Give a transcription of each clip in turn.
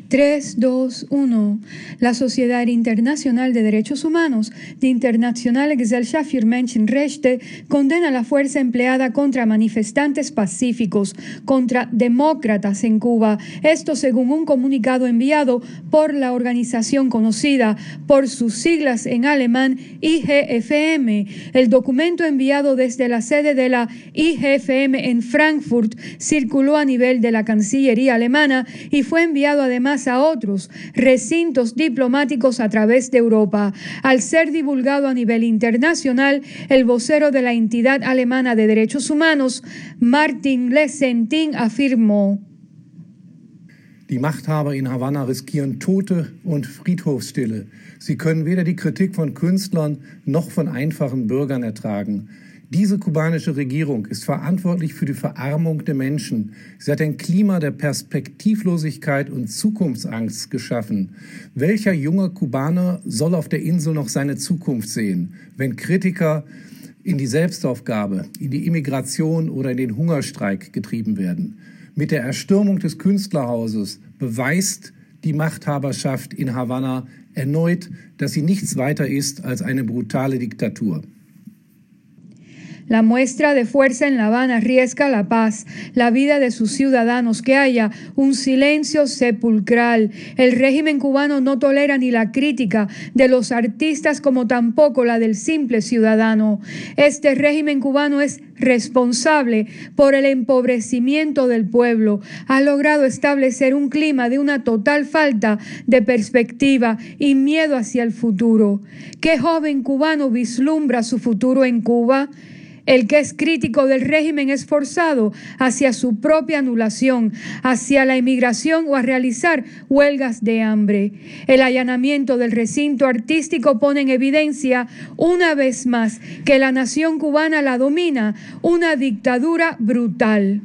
3, 2, 1. La Sociedad Internacional de Derechos Humanos, die Internationale Gesellschaft für Menschenrechte, condena la fuerza empleada contra manifestantes pacíficos, contra demócratas en Cuba. Esto según un comunicado enviado por la organización conocida por sus siglas en alemán IGFM. El documento enviado desde la sede de la IGFM en Frankfurt circuló a nivel de la Cancillería alemana y fue enviado además a otros recintos diplomáticos a través de Europa. Al ser divulgado a nivel internacional, el vocero de la entidad alemana de derechos humanos, Martin Lesentin, afirmó: Die Machthaber in Havanna riskieren Tote und Friedhofsstille. Sie können weder die Kritik von Künstlern noch von einfachen Bürgern ertragen. Diese kubanische Regierung ist verantwortlich für die Verarmung der Menschen. Sie hat ein Klima der Perspektivlosigkeit und Zukunftsangst geschaffen. Welcher junge Kubaner soll auf der Insel noch seine Zukunft sehen, wenn Kritiker in die Selbstaufgabe, in die Immigration oder in den Hungerstreik getrieben werden? Mit der Erstürmung des Künstlerhauses beweist die Machthaberschaft in Havanna erneut, dass sie nichts weiter ist als eine brutale Diktatur. La muestra de fuerza en La Habana arriesga la paz, la vida de sus ciudadanos, que haya un silencio sepulcral. El régimen cubano no tolera ni la crítica de los artistas como tampoco la del simple ciudadano. Este régimen cubano es responsable por el empobrecimiento del pueblo. Ha logrado establecer un clima de una total falta de perspectiva y miedo hacia el futuro. ¿Qué joven cubano vislumbra su futuro en Cuba? El que es crítico del régimen es forzado hacia su propia anulación, hacia la emigración o a realizar huelgas de hambre. El allanamiento del recinto artístico pone en evidencia una vez más que la nación cubana la domina una dictadura brutal.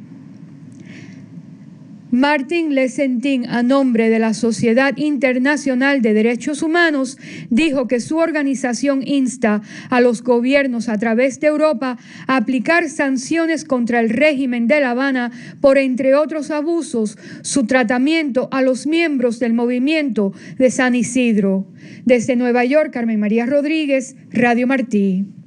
Martin Lesentin, a nombre de la Sociedad Internacional de Derechos Humanos, dijo que su organización insta a los gobiernos a través de Europa a aplicar sanciones contra el régimen de La Habana por, entre otros abusos, su tratamiento a los miembros del movimiento de San Isidro. Desde Nueva York, Carmen María Rodríguez, Radio Martí.